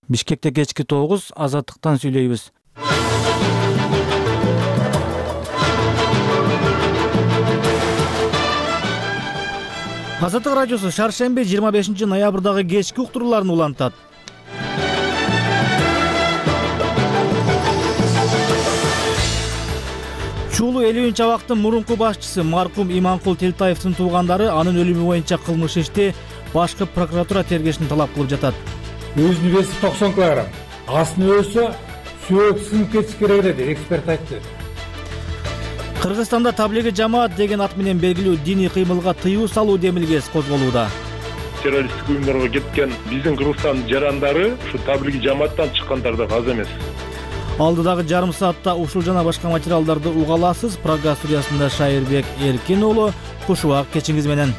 Бишкекте кечки 9, Азаттыктан сүйлөйбүз. Азаттык радиосу шаршемби 25 ноябрдагы кечки уктурууларын улантат. Чуулу 50-абактын мурунку башчысы маркум Иманкул Телтаевдин туугандары анын өлүмү боюнча кылмыш ишти башкы прокуратура тергешин талап кылып жатат. Өзүнүн веси 90 килограмм. Астын өлсө сүйөк сынып кетиш керек деди, эксперт айтты. Кыргызстанда таблиги жамаат деген ат менен белгилүү диний кыймылга тыюу салуу демилгеси козголууда. Террористтик уюмдарга кеткен биздин Кыргызстандын жарандары ушу таблиги жамааттан чыккандар да аз эмес. Алдыдагы жарым саатта ушул жана башка материалдарды уга аласыз. Программа студиясында Шайырбек Эркин уулу, куш убак кечиңиз менен.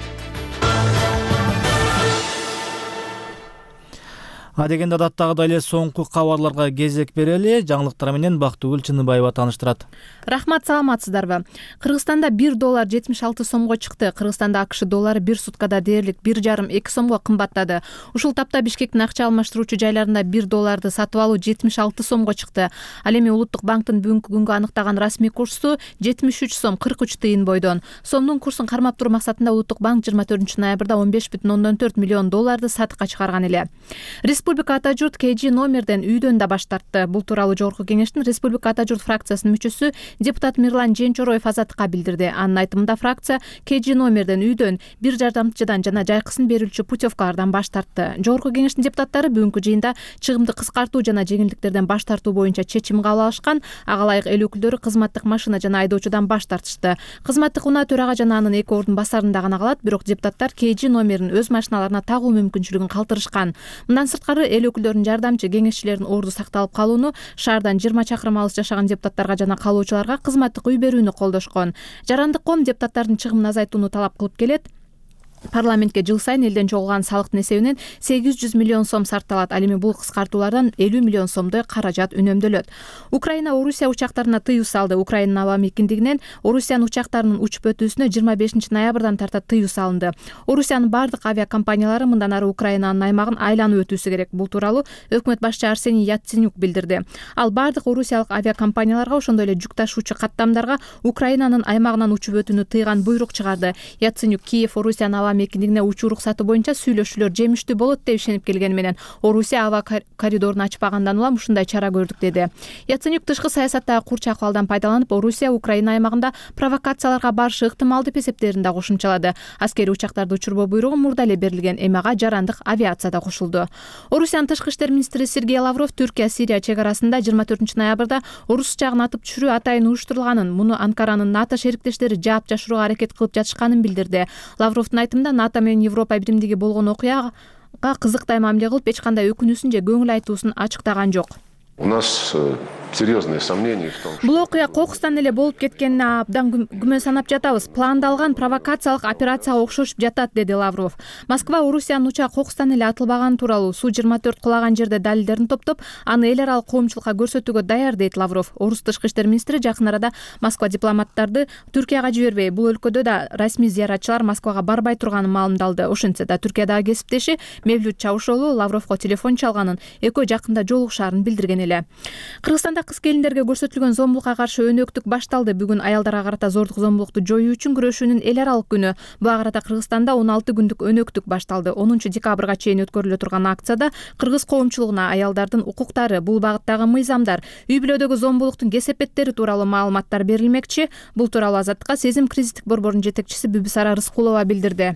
Адегенде адаттагыдай эле соңку кабарларга кезек берели. Жаңылыктар менен Бактыгүл Чыныбаева тааныштырат. Рахмат, саламатсыздарбы? Кыргызстанда $1 76 сомго чыкты. Кыргызстанда АКШ доллары бир суткада дээрлик 1,5-2 сомго кымбаттады. Ушул тапта Бишкектин акча алмаштыруучу жайларында $1 сатып алуу 76 сомго чыкты. Ал эми Улуттук банктын бүгүнкү күнгө аныктаган расмий курсу 73 сом 43 тыйын бойдон. Сомдун курсун кармап туруу максатында Улуттук банк 24 ноябрда $15,4 миллион сатыкка чыгарган эле. Республика Ата журт KG номерден үйдөн да баш тартты. Бул тууралуу Жогорку кеңештин Республика Ата журт фракциясынын мүчөсү депутат Мирлан Женчороев Азаттыкка билдирди. Анын айтымында фракция KG номерден үйдөн бир жардамчыдан жана жайкысын берүүчү путевкалардан баш тартты. Жогорку кеңештин депутаттары бүгүнкү жыйында чыгымды кыскартуу жана жеңилдиктерден баш тартуу боюнча чечим кабыл алышкан. Ага ылайык эл өкүлдөрү кызматтык машина жана айдоочудан баш тартышты. Кызматтык унаа төрага жана анын эки ордун басарында гана калат, бирок депутаттар KG номерин өз машиналарына тагуу мүмкүнчүлүгүн калтырышкан. Мындан сырткары эл өкүлдөрүнүн жардамчы кеңешчилеринин орду сакталып калууну, шаардан 20 чакырым алыс жашаган депутаттарга жана калоочуларга кызматтык үй берүүнү колдошкон. Жарандык ком депутаттардын чыгымын азайтууну талап кылып келет. Парламентке жыл сайын элден чогулган салыктын эсебинен 800 миллион сом сарпталат. Ал эми бул кыскартуулардан 50 миллион сомдой каражат үнөмдөлөт. Украина Орусия учактарына тыюу салды. Украинанын аба мекендигинен Орусиянын учактарынын учуп өтүүсүнө 25 ноябрдан тарта тыюу салынды. Орусиянын бардык авиакомпаниялары мындан ары Украинанын аймагын айланып өтүүсү керек. Бул тууралуу өкмөт башчы Арсений Яценюк билдирди. Ал бардык орусиялык авиакомпанияларга, ошондой эле жүк ташуучу каттамдарга Украинанын аймагынан учуп өтүүнү тыйган буйрук чыгарды. Яценюк Киев Орусиянын мекендигине учуу уруксаты боюнча сүйлөшүүлөр жемиштүү болот деп ишенип келгени менен Орусия аба коридорун ачпагандан улам ушундай чара көрдүк деди. Яценюк тышкы саясаттагы курч акыбалдан пайдаланып, Орусия Украина аймагында провокацияларга барышы ыктымал деп эсептерин да кошумчалады. Аскерий учактарды учурбоо буйругу мурда эле берилген, эми ага жарандык авиация да кошулду. Орусиянын тышкы иштер министри Сергей Лавров Түркия-Сирия чек арасында 24 ноябрда орус жагын атып түшүрүү атайын уюштурулганын, муну Анкаранын НАТО шериктештери жаап жашырууга аракет кылып жатышканын билдирди. Лавровдун айтымында НАТО менен Европа биримдиги болгон окуяга кызыктай мамиле кылып, эч кандай өкүнүүсүн же көңүл айтуусун ачыктаган жок. У нас серьезные сомнения в том, что... Бул окуя кокустан эле болуп кеткенине абдан күмөн санап жатабыз. Пландалган провокациялык операцияга окшошуп жатат, деди Лавров. Москва Орусиянын учак кокустан эле атылбаган тууралуу Су-24 кулаган жерде далилдерин топтоп, аны эл аралык коомчулукка көрсөтүүгө даяр, дейт Лавров. Орус тышкы иштер министри жакын арада Москва дипломаттарды Түркияга жибербей, бул өлкөдө да расмий зыяратчылар Москвага барбай турганын маалымдалды. Ошентсе да Түркиядагы кесиптеши Мевлют Чавушоглу Лавровго телефон чалганын, экөө жакында жолугушаарын билдирген эле. Кыргызстанда кыз келиндерге көрсөтүлгөн зомбулукка каршы өнөктүк башталды. Бүгүн аялдарга карата зордук зомбулукту жоюу үчүн күрөшүүнүн эл аралык күнү. Буга карата Кыргызстанда 16 күндүк өнөктүк башталды. 10 декабрга чейин өткөрүлө турган акцияда кыргыз коомчулугуна аялдардын укуктары, бул багыттагы мыйзамдар, үй бүлөдөгү зомбулуктун кесепеттери тууралуу маалыматтар берилмекчи. Бул тууралуу Азаттыкка Сезим кризистик борборунун жетекчиси Бүбүсара Рыскулова билдирди.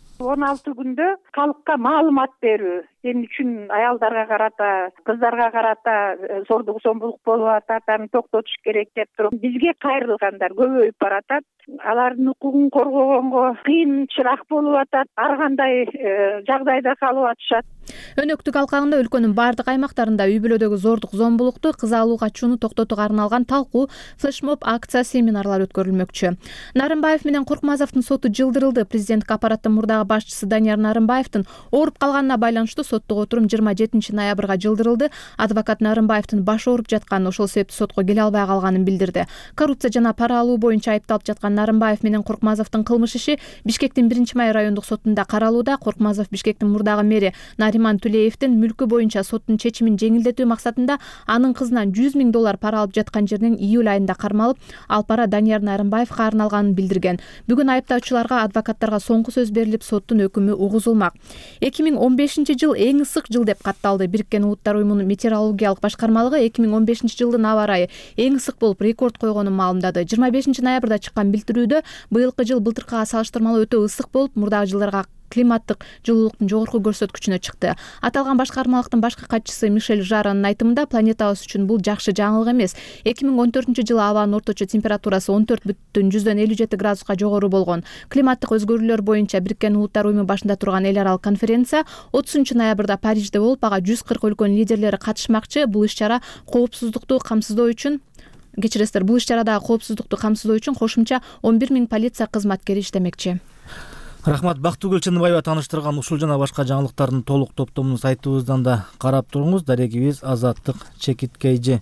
16 күндө калкка маалымат берүү, эмне үчүн аялдарга карата, кыздарга карата зордук зомбулук болуп атат, аны токтотуш керек деп туруп бизге кайрылгандар көбөйүп баратат. Алардын укугун коргогонго кыйынчыраак болуп атат, ар кандай жагдайда калып атышат. Өнөктүк алкагында өлкөнүн бардык аймактарында үй бүлөдөгү зордук зомбулукту, кыз алуу качууну токтотууга арналган талкуу, флешмоб, акция, семинарлар өткөрүлмөкчү. Нарымбаев менен Коркмазовдун соту жылдырылды. Президенттик аппараттын мурдагы башчысы Данияр Нарымбаевдин ооруп калганына байланыштуу соттук отурум 27 ноябрга жылдырылды. Адвокат Нарымбаевдин башы ооруп жатканын, ошол себептүү сотко келе албай калганын билдирди. Коррупция жана пара алуу боюнча айыпталып жаткан Нарымбаев менен Коркмазовдун кылмыш иши Бишкектин 1 май райондук сотунда каралууда. Коркмазов Бишкектин мурдагы мэри Нариман Тулеевдин мүлкү боюнча соттун чечимин жеңилдетүү максатында анын кызынан $100 000 пара алып жаткан жеринен июль айында кармалып, ал пара Данияр Нарымбаевга арналганын билдирген. Бүгүн айыптоочуларга адвокаттарга соңку сөз берилип, соттун өкүмү угузулмак. 2015 жыл эң ысык жыл деп катталды. Бириккен Улуттар уюмунун метеорологиялык башкармалыгы 2015 жылдын аба ырайы эң ысык болуп рекорд койгонун маалымдады. 25 ноябрда чыккан билдирүүдө быйылкы жыл былтыркыга салыштырмалуу өтө ысык болуп, мурдагы жылдарга климаттык жылуулуктун жогорку көрсөткүчүнө чыкты. Аталган башкармалыктын башкы катчысы Мишель Жаранын айтымында, планетабыз үчүн бул жакшы жаңылык эмес. 2014 жылы абанын орточо температурасы 14,57 градуска жогору болгон. Климаттык өзгөрүүлөр боюнча Бириккен Улуттар уюму башында турган эл аралык конференция 30 ноябрда Парижде болуп, ага 140 өлкөнүн лидерлери катышмакчы. Бул иш-чара коопсуздукту камсыздоо үчүн бул иш-чарадагы коопсуздукту камсыздоо үчүн кошумча 11 000 полиция кызматкери иштемекчи. Рахмат. Бактыгүл Чыныбаева тааныштырган ушул жана башка жаңылыктардын толук топтомун сайтыбыздан да карап туруңуз. Дарегибиз Азаттык Чекиткейжи.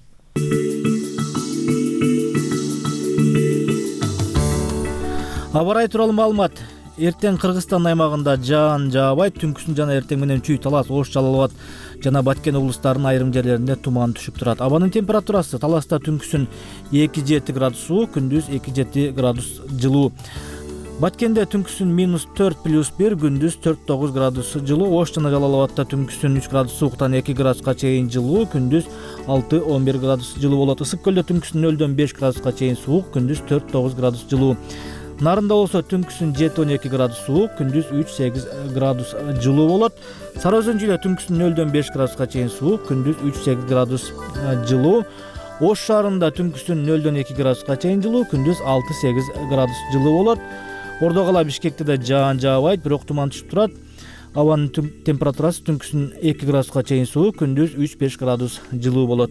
Аба ырайы тууралуу маалымат. Эртең Кыргызстан аймагында жаан жаабайт, түнкүсүн жана эртең менен Чүй, Талас, Ош, Жалал Абад жана Баткен облустарынын айрым жерлеринде туман түшүп турат. Абанын температурасы Таласта түнкүсүн 2-7 градус суук, күндүз 2-7 градус жылуу. Баткенде түнкүсүн -4+1, күндүз 4-9 градус жылуу. Ош жана Жалал Абадта түнкүсүн 3 градус сууктан 2 градуска чейин жылуу, күндүз 6-11 градус жылуу болот. Ысык көлдө түнкүсүн 0-5 градуска чейин суук, күндүз 4-9 градус жылуу. Нарында болсо түнкүсүн 7-12 градус суук, күндүз 3-8 градус жылуу болот. Сары Өзөн Чүйдө түнкүсүн 0-5 градуска чейин суук, күндүз 3-8 градус жылуу. Ош шаарында түнкүсүн 0-2 градуска чейин жылуу, күндүз 6-8 градус жылуу болот. Ордо кала Бишкекте да жаан жаабайт, бирок туман түшүп турат. Абанын температурасы түнкүсүн 2 градуска чейин суук, күндүз 3-5 градус жылуу болот.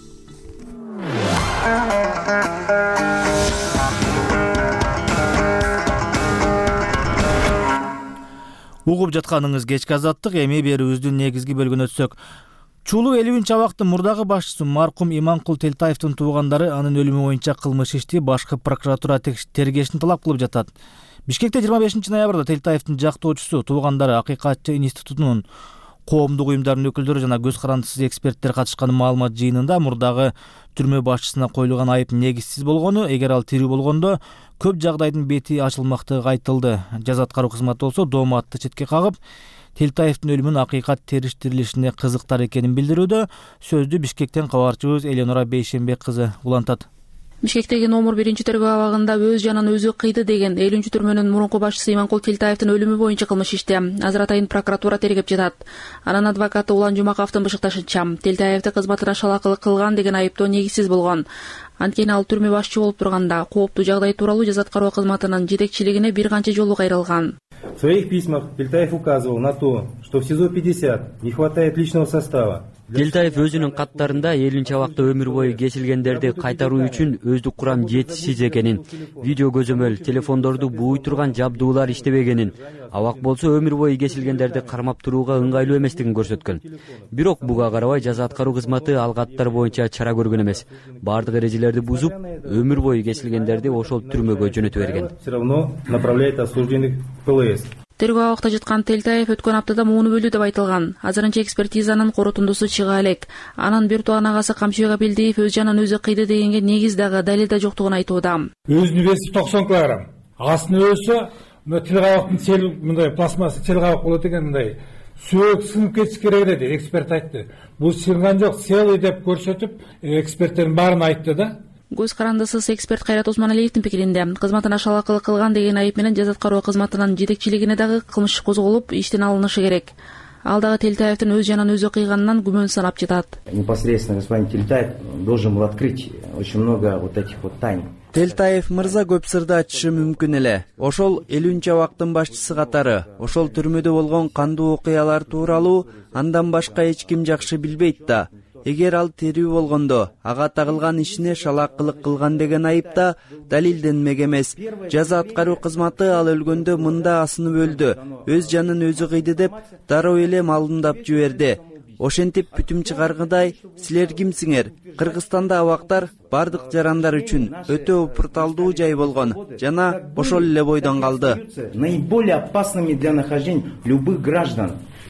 Угуп жатканыңыз кечки азаттык. Эми берүүбүздүн негизги бөлүгүнө өтсөк. Чулуу 50-абактын мурдагы башчысы маркум Иманкул Телтаевдин туугандары анын өлүмү боюнча кылмыш ишти башкы прокуратура тергешин талап кылып жатат. Бишкекте 25 ноябрда Телтаевдин жактоочусу, туугандары, Акыйкатчы институтунун, коомдук уюмдардын өкүлдөрү жана көз карандысыз эксперттер катышкан маалымат жыйынында мурдагы түрмө башчысына коюлган айып негизсиз болгону, эгер ал тирүү болгондо көп жагдайдын бети ачылмактыгы айтылды. Жаза аткаруу кызматы болсо дооматты четке кагып, Телтаевдин өлүмүн акыйкат териштирилишине кызыктар экенин билдирүүдө. Сөздү Бишкектен кабарчыбыз Эленора Бейшембек кызы улантат. Бишкектеги номер 1-төргөө абагында өз жанын өзү кыйды деген 50-түрмөнүн мурунку башчысы Иманкул Телтаевдин өлүмү боюнча кылмыш ишти азыр атайын прокуратура тергеп жатат. Анын адвокаты Улан Жумаковдун бышыкташынча, Телтаевди кызматына шалакылык кылган деген айыптоо негизсиз болгон. Анткени ал түрмө башчы болуп турганда кооптуу жагдай тууралуу жаза аткаруу кызматынын жетекчилигине бир канча жолу кайрылган. В своих письмах Телтаев указывал на то, что в СИЗО-50 не хватает личного состава. Телтаев өзүнүн каттарында 50-абакта өмүр бою кесилгендерди кайтаруу үчүн өздүк курам жетишсиз экенин, видео көзөмөл, телефондорду бууй турган жабдуулар иштебегенин, абак болсо өмүр бою кесилгендерди кармап турууга ыңгайлуу эместигин көрсөткөн. Бирок буга карабай жаза аткаруу кызматы ал каттар боюнча чара көргөн эмес. Бардык эрежелерди бузуп, өмүр бою кесилгендерди ошол түрмөгө жөнөтүп берген. Все равно направляет осужденных в ПЛС. Тергөө абакта жаткан Телтаев өткөн аптада мууну бөлүү деп айтылган. Азырынча экспертизанын корутундусу чыга элек. Анын бир тууган агасы Камчыбек Абилдиев өз жанын өзү кыйды дегенге негиз дагы далил да жоктугун айтууда. Өзүнүн веси 90 килограмм. Астын өлсө, тил кабактын сел мындай пластмасса тил кабак болот экен, мындай сөөк сынып кетиш керек деди, эксперт айтты. Бул сынган жок, целый деп көрсөтүп, эксперттердин баарын айтты да. Көз карандысыз эксперт Кайрат Осмоналиевдин пикиринде кызматына шалакылык кылган деген айып менен жаза аткаруу кызматынын жетекчилигине дагы кылмыш козголуп, иштен алынышы керек. Ал дагы Телтаевдин өз жанын өзү кыйганынан күмөн санап жатат. Непосредственно господин Телтаев должен был открыть очень много вот этих вот тайн. Телтаев мырза көп сырды ачышы мүмкүн эле. Ошол 50-абактын башчысы катары, ошол түрмөдө болгон кандуу окуялар тууралуу андан башка эч ким жакшы билбейт да. Эгер ал тирүү болгондо, ага тагылган ишине шалакылык кылган деген айыпта далилденмек эмес. Жаза аткаруу кызматы ал өлгөндө мында асынып өлдү, өз жанын өзү кыйды деп дароо эле малымдап жиберди. Ошентип бүтүм чыгаргыдай, силер кимсиңер? Кыргызстанда абактар бардык жарандар үчүн өтө упурталдуу жай болгон жана ошол эле бойдон калды. Наиболее опасными для нахождения любых граждан.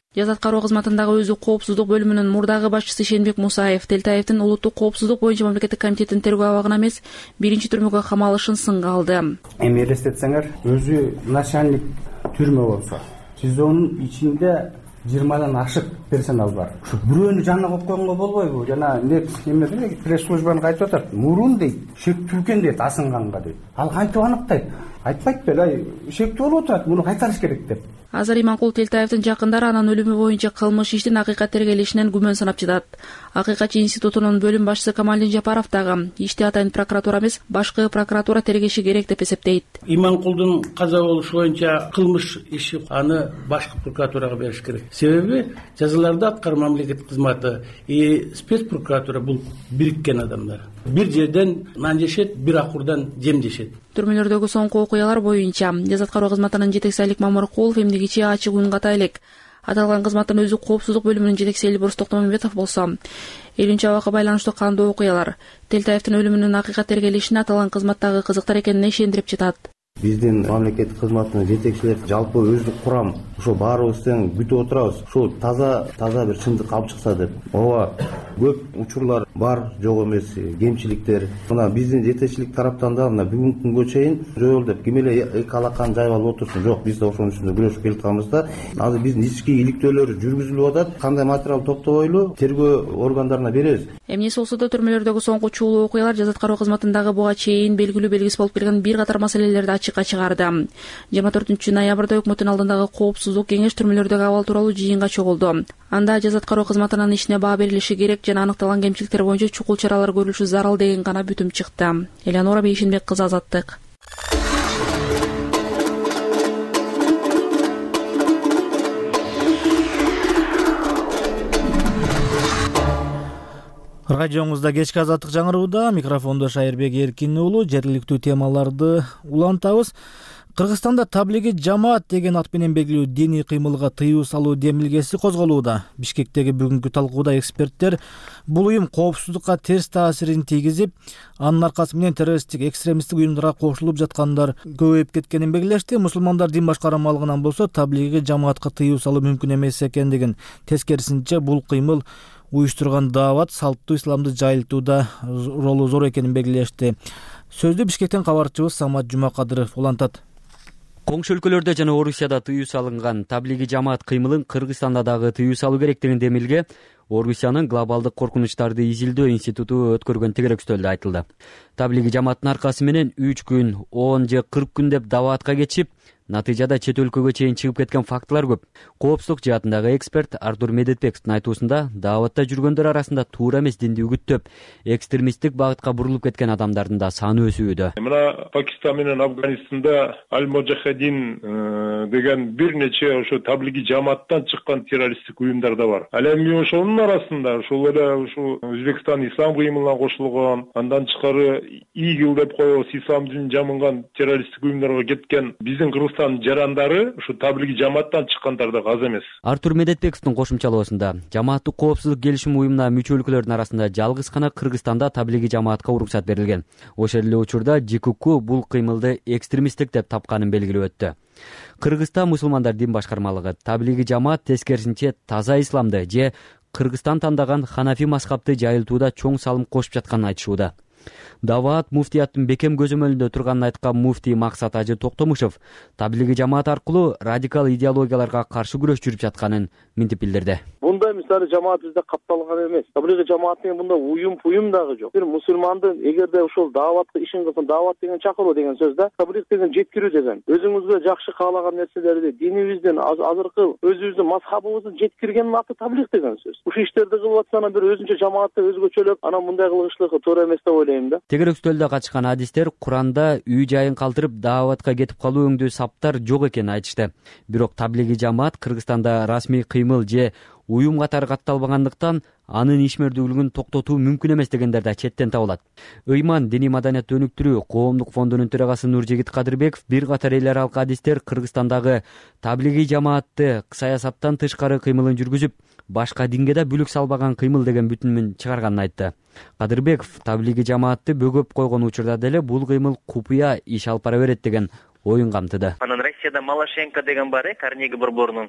Жаза аткаруу кызматындагы өзү коопсуздук бөлүмүнүн мурдагы башчысы Шенбек Мусаев Телтаевдин улуттук коопсуздук боюнча мамлекеттик комитетинин тергөө абагына эмес, биринчи түрмөгө камалышын сынга алды. Эми элестетсеңер, өзү начальник түрмө болсо, СИЗОнун ичинде 20 ашык персонал бар. Ушу бирөөнү жанына коюп койгонго болбойбу? Жана эме пресс-службаны айтып атат. Мурун дейт, шектүү экен дейт, асынганга дейт. Ал кантип аныктайт? Айтпайт беле, шектүү болуп атат, муну кайтарыш керек деп. Азыр Иманкул Телтаевдин жакындары анын өлүмү боюнча кылмыш иштин акыйкат тергелишинен күмөн санап жатат. Акыйкатчы институтунун бөлүм башчысы Камалдин Жапаров дагы ишти атайын прокуратура эмес, башкы прокуратура тергеши керек деп эсептейт. Иманкулдун каза болушу боюнча кылмыш иши аны башкы прокуратурага бериш керек. Себеби жазаларды аткаруу мамлекеттик кызматы спецпрокуратура бул бириккен адамдар. Бир жерден нан жешет, бир акурдан жем жешет. Түрмөлөрдөгү соңку окуялар боюнча жаза аткаруу кызматынын жетекчиси Алик Мамыркулов эмне кечээ ачык үн ката элек. Аталган кызматтын өзү коопсуздук бөлүмүнүн жетекчиси Элбурс Токтомамбетов болсо, 50-абакка байланыштуу кандуу окуялар Телтаевдин өлүмүнүн акыйкат тергелишине аталган кызматтагы кызыктар экенине ишендирип жатат. Биздин мамлекеттик кызматтын жетекчилери жалпы өздүк курам ошо баарыбыз тең күтүп отурабыз. Ошол таза бир чындык алып чыкса деп. Ооба, көп учурлар бар, жок эмес, кемчиликтер. Мына биздин жетекчилик тараптан да мына бүгүнкү күнгө чейин жол деп ким эле эки алаканы жайып алып отурсун. Жок, биз да ошонун үстүндө күрөшүп келатканбыз да. Азыр биздин ички иликтөөлөр жүргүзүлүп атат. Кандай материал топтобойлу тергөө органдарына беребиз. Эмнеси болсо да түрмөлөрдөгү соңку чуулуу окуялар жаза аткаруу кызматындагы буга чейин белгилүү белгисиз болуп келген бир катар маселелерди ачыкка чыгарды. 24 ноябрда өкмөттүн алдындагы коопсуздук кеңеш түрмөлөрдөгү абал тууралуу жыйынга чогулду. Анда жаза аткаруу кызматынын ишине баа берилиши керек жана аныкталган кемчиликтер боюнча чукул чаралар көрүлүшү зарыл деген гана бүтүм чыкты. Элеонора Бейшенбек кызы, Азаттык. Радиоңузда кечки Азаттык жаңырууда, микрофондо Шайырбек Эркин уулу. Жергиликтүү темаларды улантабыз. Кыргызстанда таблиги жамаат деген ат менен белгилүү диний кыймылга тыюу салуу демилгеси козголууда. Бишкектеги бүгүнкү талкууда эксперттер бул уюм коопсуздукка терс таасирин тийгизип, анын аркасы менен террористтик экстремисттик уюмдарга кошулуп жаткандар көбөйүп кеткенин белгилешти. Мусулмандар дин башкармалыгынан болсо таблиги жамаатка тыюу салуу мүмкүн эмес экендигин, тескерисинче бул кыймыл уюштурган даават салттуу исламды жайылтууда ролу зор экенин белгилешти. Сөздү Бишкектен кабарчыбыз Самат Жумакадыров улантат. Коңшу өлкөлөрдө жана Орусияда тыюу салынган таблиги жамаат кыймылын Кыргызстанда дагы тыюу салуу керек деген демилге Орусиянын глобалдык коркунучтарды изилдөө институту өткөргөн тегеректөөлдө айтылды. Таблиги жамааттын аркасы менен 3 күн, 10 же 40 күн деп дааватка кетишип, натыйжада чет өлкөгө чейин чыгып кеткен фактылар көп. Коопсуздук жаатындагы эксперт Артур Медетбековдун айтуусунда, дааватта жүргөндөр арасында туура эмес динди үгүттөп, экстремисттик багытка бурулуп кеткен адамдардын да саны өсүүдө. Мына Пакистан менен Афганистанда Аль-Муджахидин деген бир нече ошо таблиги жамааттан чыккан террористтик уюмдар да бар. Ал эми ошонун арасында ушул эле ушу Өзбекстан ислам кыймылына кошулган, андан тышкары ИГИЛ деп коебуз, ислам динин жамынган террористтик уюмдарга кеткен биздин жарандары ушу таблиги жамааттан чыккандар да аз эмес. Артур Медетбековдун кошумчалоосунда, жамааттык коопсуздук келишим уюмуна мүчө өлкөлөрдүн арасында жалгыз гана Кыргызстанда таблиги жамаатка уруксат берилген. Ошол эле учурда ЖКК бул кыймылды экстремисттик деп тапканын белгилеп өттү. Кыргызстан мусулмандар дин башкармалыгы таблиги жамаат тескерисинче таза исламды же Кыргызстан тандаган ханафи мазхабты жайылтууда чоң салым кошуп жатканын айтышууда. Даават муфтияттын бекем көзөмөлүндө турганын айткан муфтий Максат Ажы Токтомушев таблиги жамаат аркылуу радикал идеологияларга каршы күрөш жүрүп жатканын минтип билдирди. Мындай мисалы жамаат бизде капталган эмес. Таблиги жамаат деген мында уюм дагы жок. Бир мусулмандын эгерде ошол дааватка ишин кылсын, даават деген чакыруу деген сөз да, таблиг деген жеткирүү деген. Өзүңүзгө жакшы каалаган нерселерди, динибиздин, азыркы өзүбүздүн мазхабыбыздын жеткиргенин аты таблиг деген сөз. Ушул иштерди кылып атсана бир өзүнчө жамаатты өзгөчөлөп, анан мындай кылышлыгы туура эмес деп ойлойм да. Тегерек үстөлдө катышкан адистер Куранда үй жайын калтырып дааватка кетип калуу өңдүү саптар жок экенин айтышты. Бирок таблиги жамаат Кыргызстанда расмий кыймыл же уюм катары катталбагандыктан анын ишмердүүлүгүн токтотуу мүмкүн эмес дегендер да четтен табылат. Ыйман диний маданиятты өнүктүрүү коомдук фондунун төрагасы Нуржигит Кадырбеков бир катар эл аралык адистер Кыргызстандагы таблиги жамаатты саясаттан тышкары кыймылын жүргүзүп, башка динге да бүлүк салбаган кыймыл деген бүтүнүн чыгарганын айтты. Кадырбеков таблиги жамаатты бөгөп койгон учурда деле бул кыймыл купуя иш алып бара берет деген оюн камтыды. Анан Россияда Малашенко деген бар, Карнеги борборунун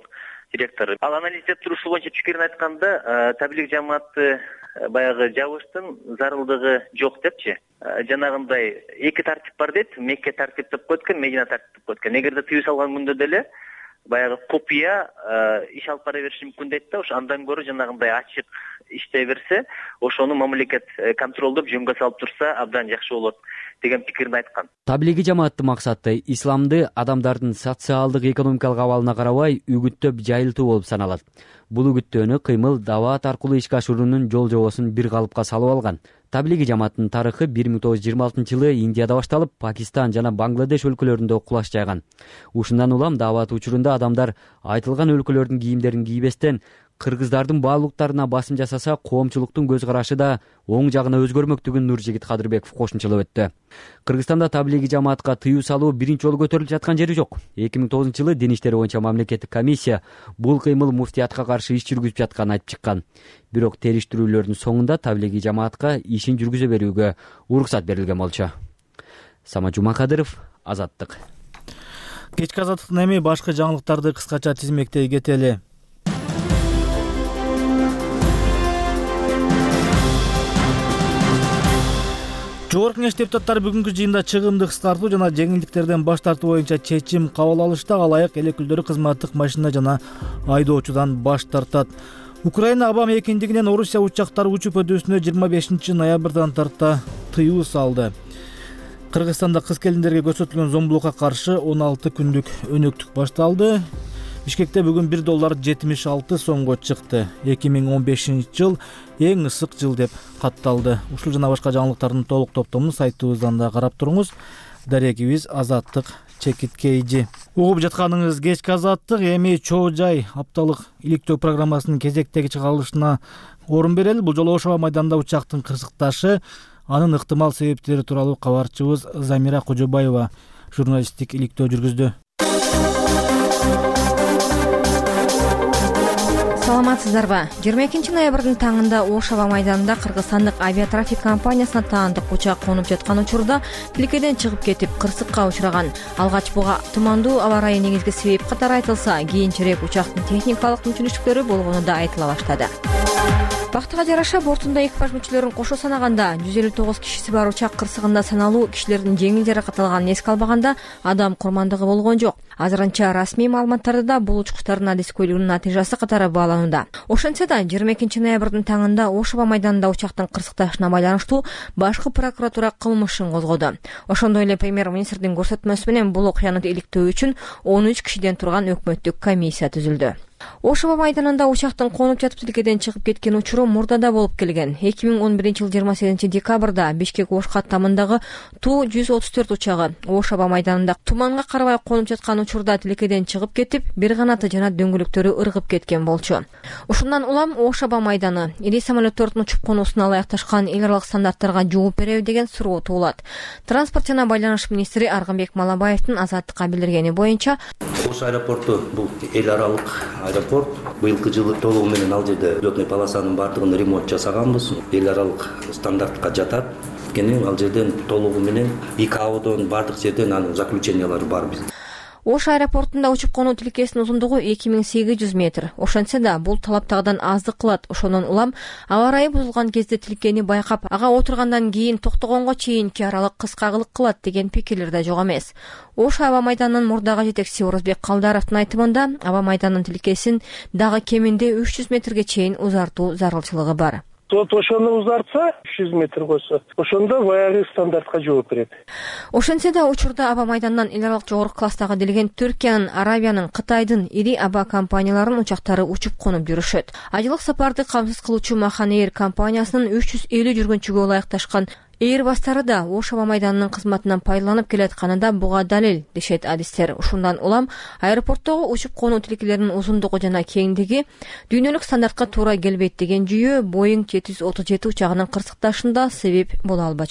директору. Ал анализдеп туруш боюнча пикирин айтканда, таблик жамааты баягы жабыштын зарылдыгы жок депчи. Жанагындай эки тартип бар дейт. Мекке тартип деп коет экен, Медина тартип деп коет экен. Эгерде тыюу салган күндө деле баягы купуя иш алып бара бериши мүмкүн дейт да. Ошо андан көрө жанагындай ачык иштей берсе, ошону мамлекет контролдоп жөнгө салып турса абдан жакшы болот деген пикирин айткан. Таблиги жамааттын максаты исламды адамдардын социалдык экономикалык абалына карабай үгүттөп жайылтуу болуп саналат. Бул үгүттөөнү кыймыл даават аркылуу ишке ашыруунун жол жобосун бир калыпка салып алган. Таблиги жамааттын тарыхы 1926-жылы Индияда башталып, Пакистан жана Бангладеш өлкөлөрүндө кулаш жайган. Ушундан улам даават учурунда адамдар айтылган өлкөлөрдүн кийимдерин кийбестен кыргыздардын баалуулуктарына басым жасаса, коомчулуктун көз карашы да оң жагына өзгөрмөктүгүн Нуржигит Кадырбеков кошумчалап өттү. Кыргызстанда таблиги жамаатка тыюу салуу биринчи жолу көтөрүлүп жаткан жери жок. 2009-жылы Дин иштери боюнча мамлекеттик комиссия бул кыймыл муфтиятка каршы иш жүргүзүп жатканын айтып чыккан. Бирок териштирүүлөрдүн соңунда таблиги жамаатка ишин жүргүзө берүүгө уруксат берилген болчу. Сама Жумакадыров, Азаттык. Кечки азаттыктан эми башка жаңылыктарды кыскача тизмектей кетели. Жогорку Кеңеш депутаттары бүгүнкү жыйында чыгымды кыскартуу жана жеңилдиктерден баш тартуу боюнча чечим кабыл алышты. Алайык эл өкүлдөрү кызматтык машина жана айдоочудан баш тартат. Украина аба мейкиндигинен Орусия учактары учуп өтүүсүнө 25 ноябрдан тарта тыюу салды. Кыргызстанда кыз келиндерге көрсөтүлгөн зомбулукка каршы 16 күндүк өнөктүк башталды. Бишкекте бүгүн $1 76 сомго чыкты. 2015 жыл эң ысык жыл деп катталды. Ушул жана башка жаңылыктардын толук топтомун сайтыбыздан да карап туруңуз. Дарегибиз Азаттык чекиткейжи. Угуп жатканыңыз кечки Азаттык. Эми чоо жай апталык иликтөө программасынын кезектеги чыгарылышына орун берели. Бул жолу Ош аба майданында учактын кырсыкташы, анын ыктымал себептери тууралуу кабарчыбыз Замира Кожобаева журналисттик иликтөө жүргүздү. Саламатсыздарбы? 22 ноябрдын таңында Ош аба майданында кыргызстандык авиатрафик компаниясына таандык учак конуп жаткан учурда тилкеден чыгып кетип кырсыкка учураган. Алгач буга тумандуу аба ырайы негизги себеп катары айтылса, кийинчерээк учактын техникалык мүмкүнчүлүктөрү болгону да айтыла баштады. Бактыга жараша бортунда экипаж мүчөлөрүн кошо санаганда 159 кишиси бар учак кырсыгында саналуу кишилердин жеңил жаракат алганын эске албаганда адам курмандыгы болгон жок. Азырынча расмий маалыматтарда да бул учкучтардын адескөйлүгүнүн натыйжасы катары бааланууда. Ошентсе да 22 ноябрдын таңында Ош аба майданында учактын кырсыкташына байланыштуу башкы прокуратура кылмыш ишин козгоду. Ошондой эле премьер-министрдин көрсөтмөсү менен бул окуяны иликтөө үчүн 13 кишиден турган өкмөттүк комиссия түзүлдү. Ош аба майданында учактын конуп жатып тилкеден чыгып кеткен учуру мурдада болуп келген. 2011 жыл 28 декабрда Бишкек Ош каттамындагы Ту-134 учагы Ош аба майданында туманга карабай конуп жаткан учурда тилкеден чыгып кетип, бир канаты жана дөңгөлөктөрү ыргып кеткен болчу. Ушундан улам Ош аба майданы ири самолеттордун учуп конуусуна ылайыкташкан эл аралык стандарттарга жооп береби деген суроо туулат. Транспорт жана байланыш министри Аргынбек Малабаевдин Азаттыкка билдиргени боюнча, Ош аэропорту бул эл аралык аэропорт. Быйылкы жылы толугу менен ал жерде лётный полосанын баардыгын ремонт жасаганбыз. Эл аралык стандартка жатат. Анткени ал жерден толугу менен ИКАОдон баардык жерден анын заключениялары бар биз. Ош аэропортунда учуп конуу тилкесинин узундугу 2800 метр. Ошентсе да бул талаптагыдан аздык кылат. Ошондон улам аба ырайы бузулган кезде тилкени байкап, ага отургандан кийин токтогонго чейинки аралык кыскагылык кылат деген пикирлер да жок эмес. Ош аба майданынын мурдагы жетекчиси Орозбек Калдаровдун айтымында, аба майданынын тилкесин дагы кеминде 300 метрге чейин узартуу зарылчылыгы бар. Ошону узартса, 300 метр койсо, ошондо баягы стандартка жооп берет. Ошентсе да учурда аба майдандан эл аралык жогорку класстагы делген Түркиянын, Арабиянын, Кытайдын ири аба компанияларынын учактары учуп конуп жүрүшөт. Айылык сапарды камсыз кылуучу Махан Эйр компаниясынын 350 жүргүнчүгө ылайыкташкан Эйрбастары да Ош аба майданынын кызматынан пайдаланып келатканы да буга далил, дешет адистер. Ушундан улам аэропорттогу учуп конуу тилкелеринин узундугу жана кеңдиги дүйнөлүк стандартка туура келбейт деген жүйө Boeing 737 учагынын кырсыкташында себеп боло албачудай.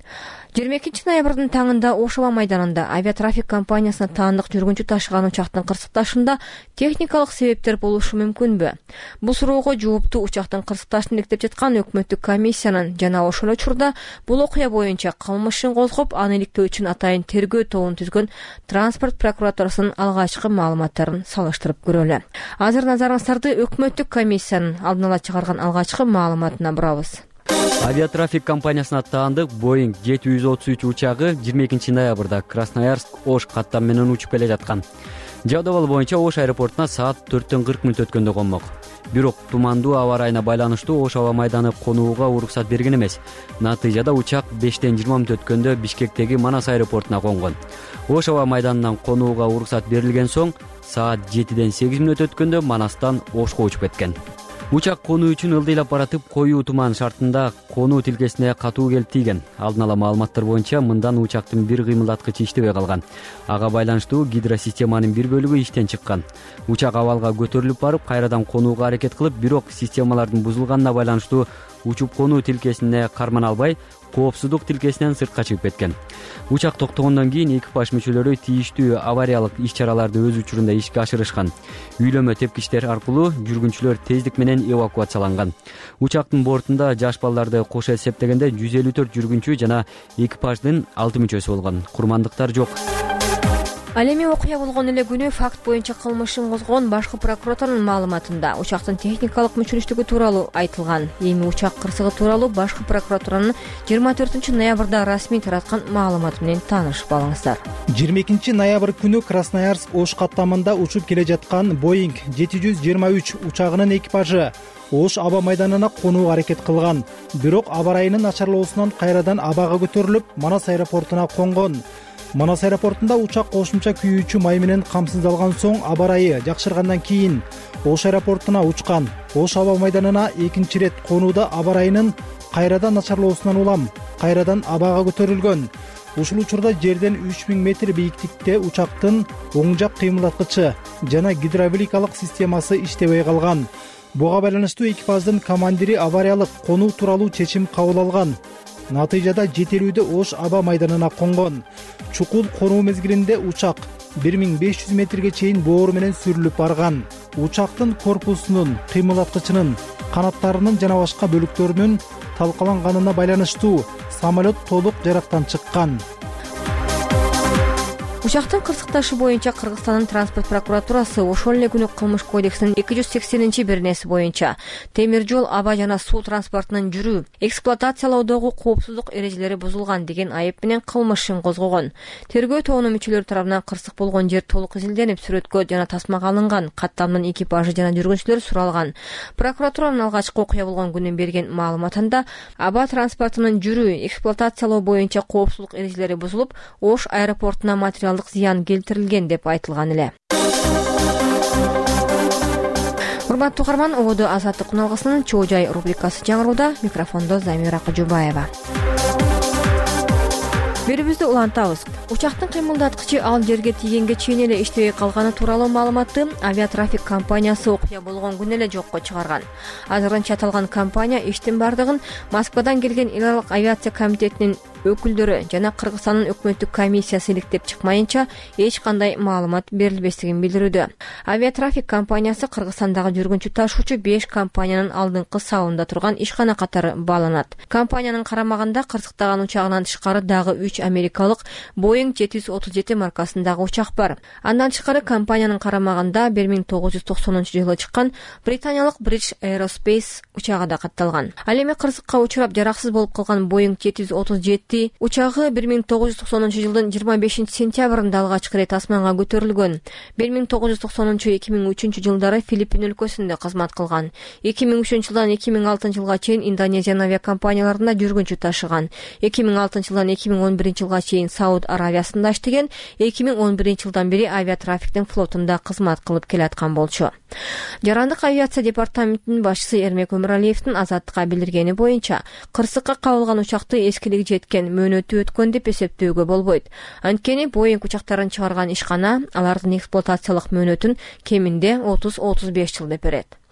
22 ноябрдын таңында Ош аба майданында авиатрафик компаниясына таандык жүргүнчү ташыган учактын кырсыкташында техникалык себептер болушу мүмкүнбү? Бул суроого жоопту учактын кырсыкташын иликтеп жаткан өкмөттүк комиссиянын жана ошол учурда бул окуя боюнча кылмыш ишин козгоп, аны иликтөө үчүн атайын тергөө тобун түзгөн транспорт прокуратурасынын алгачкы маалыматтарын салыштырып көрөлү. Азыр назарыңыздарды өкмөттүк комиссиянын алдын ала чыгарган алгачкы маалыматына бурабыз. Авиатрафик компаниясына таандык Boeing 733 учагы 22 ноябрда Красноярск-Ош каттам менен учуп келе жаткан. Жабдыбал боюнча Ош аэропортуна саат 4:40 өткөндө конмок. Бирок тумандуу аба ырайына байланыштуу Ош аба майданы конууга уруксат берген эмес. Натыйжада учак 5:20 өткөндө Бишкектеги Манас аэропортуна конгон. Ош аба майданынан конууга уруксат берилген соң саат 7:08 өткөндө Манастан Ошко учуп кеткен. Учак конуу үчүн ылдыйлап баратып, коюу туман шартында конуу тилкесине катуу келип тийген. Алдын ала маалыматтар боюнча мындан учактын бир кыймылдаткычы иштебей калган. Ага байланыштуу гидросистеманын бир бөлүгү иштен чыккан. Учак абалга көтөрүлүп барып, кайрадан конууга аракет кылып, бирок системалардын бузулганына байланыштуу учуп конуу тилкесине кармана албай, коопсуздук тилкесинен сыртка чыгып кеткен. Учак токтогондон кийин экипаж мүчөлөрү тийиштүү авариялык иш-чараларды өз учурунда ишке ашырышкан. Үйлөмө тепкичтер аркылуу жүргүнчүлөр тездик менен эвакуацияланган. Учактын бортунда жаш балдарды кошо эсептегенде 154 жүргүнчү жана экипаждын 6 мүчөсү болгон. Курмандыктар жок. Ал эми окуя болгон эле күнү факт боюнча кылмыш ишин козгогон башкы прокуратуранын маалыматында учактын техникалык мүчүлүштүгү тууралуу айтылган. Эми учак кырсыгы тууралуу башкы прокуратуранын 24 ноябрда расмий тараткан маалыматы менен таанышып алыңыздар. 22 ноябрь күнү Красноярск-Ош каттамында учуп келе жаткан Boeing 723 учагынын экипажы Ош аба майданына конууга аракет кылган. Бирок аба ырайынын начарлоосунан кайрадан абага көтөрүлүп, Манас аэропортуна конгон. Манас аэропортунда учак кошумча күйүүчү май менен камсыздалган соң аба ырайы жакшыргандан кийин Ош аэропортуна учкан. Ош аба майданына экинчи рет конууда аба ырайынын кайрадан начарлоосунан улам кайрадан абага көтөрүлгөн. Ушул учурда жерден 3000 метр бийиктикте учактын оң жак кыймылдаткычы жана гидравликалык системасы иштебей калган. Буга байланыштуу экипаждын командири авариялык конуу тууралуу чечим кабыл алган. Натыйжада жетелүүдө Ош аба майданына конгон. Чукул конуу мезгилинде учак 1500 метрге чейин боору менен сүрүлүп барган. Учактын корпусунун, кыймылдаткычынын, канаттарынын жана башка бөлүктөрүнүн талкаланганына байланыштуу самолет толук жарактан чыккан. Учактын кырсыкташы боюнча Кыргызстандын транспорт прокуратурасы ошол эле күнү кылмыш кодексинин 280-беренеси боюнча темир жол, аба жана суу транспортунун жүрүү, эксплуатациялоодогу коопсуздук эрежелери бузулган деген айып менен кылмыш ишин козгогон. Тергөө тобунун мүчөлөрү тарабынан кырсык болгон жер толук изилденип, сүрөткө жана тасмага алынган. Каттамдын экипажы жана жүргүнчүлөр суралган. Прокуратуранын алгачкы окуя болгон күнү берген маалыматында аба транспортунун жүрүү, эксплуатациялоо боюнча коопсуздук эрежелери бузулуп, Ош аэропортуна материалдык зыян келтирилген деп айтылган эле. Урматтуу угарман, ободо Азаттык күналгысынын Чоо жай рубрикасы жаңырууда. Микрофондо Замира Кожобаева. Берүүбүздү улантабыз. Учактын кыймылдаткычы ал жерге тийгенге чейин эле иштебей калганы тууралуу маалыматты авиатрафик компаниясы окуя болгон күнү эле жокко чыгарган. Азырынча аталган компания иштин бардыгын Москвадан келген эл аралык авиация комитетинин өкүлдөрү жана Кыргызстандын өкмөттүк комиссиясы иликтеп чыкмайынча эч кандай маалымат берилбестигин билдирүүдө. Авиатрафик компаниясы Кыргызстандагы жүргүнчү ташуучу 5 компаниянын алдыңкы сабында турган ишкана катары бааланат. Компаниянын карамагында кырсыктаган учагынан тышкары дагы 3 америкалык Boeing 737 маркасындагы учак бар. Андан тышкары компаниянын карамагында 1990-жылы чыккан британиялык British Aerospace учагы да катталган. Ал эми кырсыкка учурап жараксыз болуп калган Boeing 737 учагы 1990-жылдын 25-сентябрында алгачкы ирет асманга көтөрүлгөн. 1990-2003 жылдары Филиппин өлкөсүндө кызмат кылган. 2003-жылдан 2006-жылга чейин Индонезиянын авиакомпанияларында жүргүнчү ташыган. 2006-жылдан 2011-жылга чейин Сауд Аравиясында иштеген. 2011-жылдан бери авиатрафиктин флотунда кызмат кылып келаткан болчу. Жарандык авиация департаментинин башчысы Эрмек Өмүралиевдин Азаттыкка билдиргени боюнча, кырсыкка кабылган учакты эскилиги жеткен, мөөнөтү өткөн деп эсептөөгө болбойт. Анткени Boeing учактарын чыгарган ишкана алардын эксплуатациялык мөөнөтүн кеминде 30-35 жыл деп берет.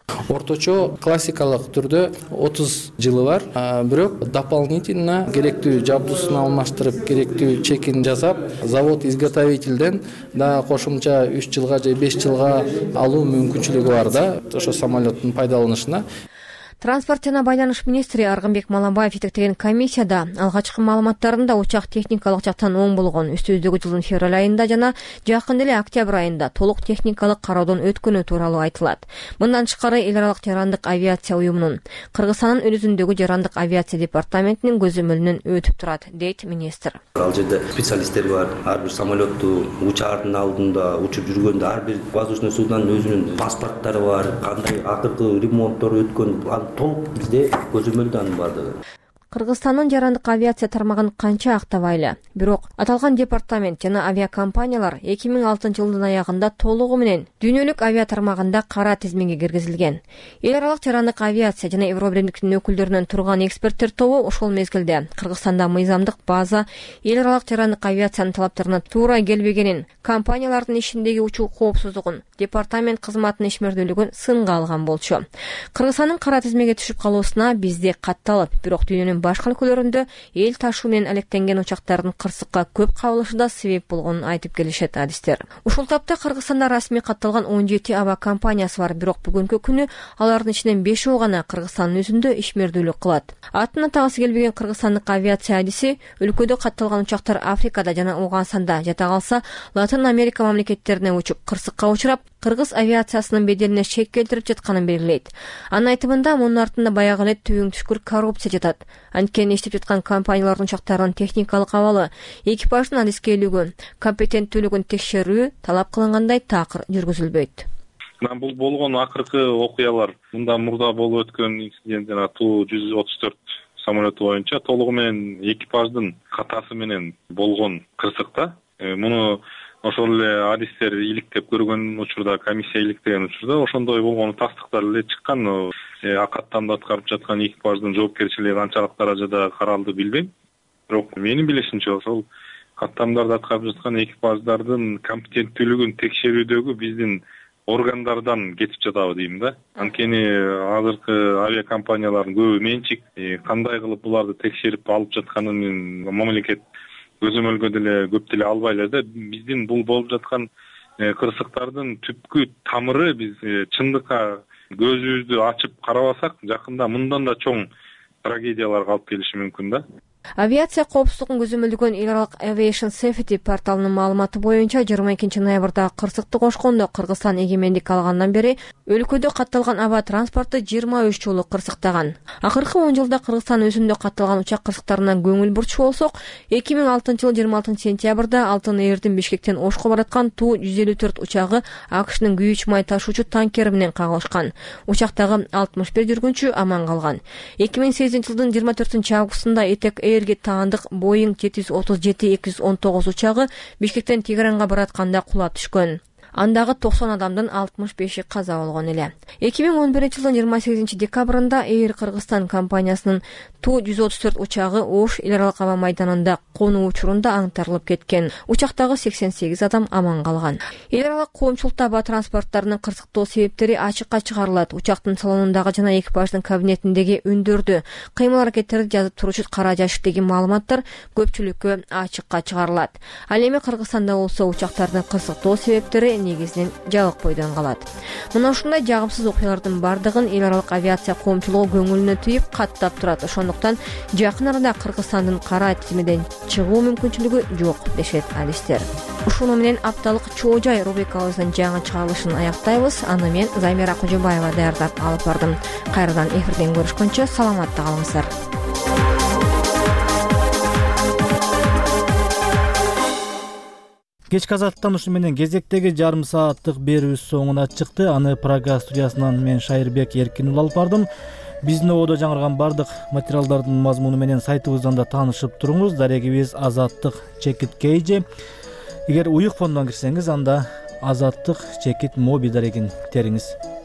Орточо классикалык түрдө 30 жылы бар, бирок дополнительно керектүү жабдуусун алмаштырып, керектүү чекин жасап, завод изготовительден да кошумча 3 жылга же 5 жылга алуу мүмкүнчүлүгү бар да, ошо самолеттин пайдаланышына. Транспорт жана байланыш министри Аргынбек Малабаев жетектеген комиссияда алгачкы маалыматтарында учак техникалык жактан оң болгон, үстүбүздөгү жылдын февраль айында жана жакын эле октябрь айында толук техникалык кароодон өткөнү тууралуу айтылат. Мындан тышкары эл аралык жарандык авиация уюмунун Кыргызстандын үлүзүндөгү жарандык авиация департаментинин көзөмөлүнөн өтүп турат, дейт министр. Ал жерде специалисттер бар. Ар бир самолетту учаардын алдында учуп жүргөндө ар бир воздушный суднонун өзүнүн паспорттору бар, кандай акыркы ремонттор өткөн толук бизде көзөмөлдөн бардыгы. Кыргызстандын жарандык авиация тармагын канча актабайлы. Бирок аталган департамент жана авиакомпаниялар 2006 жылдын аягында толугу менен дүйнөлүк авиа тармагында кара тизмеге киргизилген. Эл аралык жарандык авиация жана Евробиримдиктин өкүлдөрүнөн турган эксперттер тобу ошол мезгилде Кыргызстанда мыйзамдык база эл аралык жарандык авиациянын талаптарына туура келбегенин, компаниялардын ишиндеги учуу коопсуздугун, департамент кызматынын ишмердүүлүгүн сынга алган болчу. Кыргызстандын кара тизмеге түшүп калуусуна бизде катталып, бирок дүйнөнүн башка өлкөлөрүндө эл ташуу менен алектенген учактардын кырсыкка көп кабылышы да себеп болгонун айтып келишет адистер. Ушул тапта Кыргызстанда расмий катталган 17 аба компаниясы бар, бирок бүгүнкү күнү алардын ичинен 5 гана Кыргызстандын өзүндө ишмердүүлүк кылат. Атын атагысы келбеген кыргызстандык авиация адиси өлкөдө катталган учактар Африкада жана Ауганстанда, жата калса Латын Америка мамлекеттерине учуп кырсыкка учурап, кыргыз авиациясынын беделине шек келтирип жатканын белгилейт. Анын айтымында мунун артында баягы эле түбүң түшкүр коррупция жатат. Анткени иштеп жаткан компаниялардын учактарынын техникалык абалы, экипаждын адискейлиги, компетенттүүлүгүн текшерүү талап кылынгандай такыр жүргүзүлбөйт. Бул болгон акыркы окуялар мындан мурда болуп өткөн инцидент жана Ту-134 самолету боюнча толугу менен экипаждын катасы менен болгон кырсыкта. Муну ошол эле адистер иликтеп көргөн учурда, комиссия иликтеген учурда ошондой болгону тастыктар эле чыккан. Акаттамды аткарып жаткан экипаждын жоопкерчилиги канчалык даражада каралды билбейм. Бирок менин билишимче ошол каттамдарды аткарып жаткан экипаждардын компетенттүүлүгүн текшерүүдөгү биздин органдардан кетип жатабы дейм да. Анткени азыркы авиакомпаниялардын көбү менчик, кандай кылып буларды текшерип алып жатканын мамлекет көзөмөлгө деле көп деле албай эле да. Биздин бул болуп жаткан кырсыктардын түпкү тамыры, биз чындыкка көзүбүздү ачып карабасак, жакында мындан да чоң трагедияларга алып келиши мүмкүн да. Авиация коопсуздугун көзөмөлдөгөн эл аралык Aviation Safety порталынын маалыматы боюнча 22 ноябрда кырсыкты кошкондо Кыргызстан эгемендик алгандан бери өлкөдө катталган аба транспорту 23 жолу кырсыктаган. Акыркы 10 жылда Кыргызстан өзүндө катталган учак кырсыктарына көңүл бурчу болсок, 2006 жылы 26 сентябрда Алтын Эрдин Бишкектен Ошко бараткан Ту-154 учагы АКШнын күйүүч май ташуучу танкери менен кагылышкан. Учактагы 61 жүргүнчү аман калган. 2008 жылдын 24 августунда Этек Эрге таандык Boeing 737-219 учагы Бишкектен Тегеранга баратканда кулап түшкөн. Андагы 90 адамдын 65-и каза болгон эле. 2011 жылдын 28 декабрында Air Кыргызстан компаниясынын Ту-134 учагы Ош эл аралык аба майданында конуу учурунда аңтарылып кеткен. Учактагы 88 адам аман калган. Эл аралык коомчулукта аба транспорттарынын кырсыктоо себептери ачыкка чыгарылат. Учактын салонундагы жана экипаждын кабинетиндеги үндөрдү, кыймыл аракеттерди жазып туручу кара жашиктеги маалыматтар көпчүлүккө ачыкка чыгарылат. Ал эми Кыргызстанда болсо учактардын кырсыктоо себептери негизинен жабык бойдон калат. Мына ушундай жагымсыз окуялардын бардыгын эл аралык авиация коомчулугу көңүлүнө түйүп каттап турат. Ошондуктан жакын арада Кыргызстандын кара тизмеден чыгуу мүмкүнчүлүгү жок дешет адистер. Ушуну менен апталык Чоо жай рубрикабыздын жаңы чыгарылышын аяктайбыз. Аны мен Замира Кожобаева даярдап алып бардым. Кайрадан эфирден көрүшкөнчө саламатта калыңыздар. Кечки азаттан ушу менен кезектеги жарым сааттык берүүбүз соңуна чыкты. Аны Прага студиясынан мен Шайырбек Эркинул алып бардым. Биздин ободо жаңырган бардык материалдардын мазмуну менен сайтыбыздан да таанышып туруңуз. Дарегибиз azаттык.kj. Эгер уюк фондон кирсеңиз, анда azаттык.mobi дарегин териңиз.